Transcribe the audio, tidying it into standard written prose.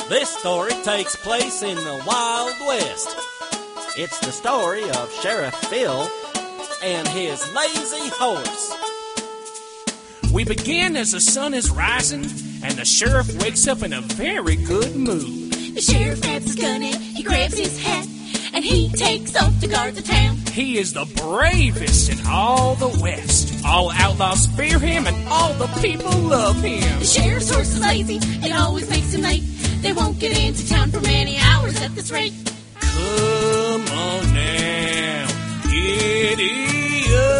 This story takes place in the Wild West. It's the story of Sheriff Phil and his lazy horse. We begin as the sun is rising, and the sheriff wakes up in a very good mood. The sheriff grabs his gun and he grabs his hat, and he takes off to guard the town. He is the bravest in all the West. All outlaws fear him, and all the people love him. The sheriff's horse is lazy, it always makes him late. They won't get into town for many hours at this rate. Come on now, giddy up.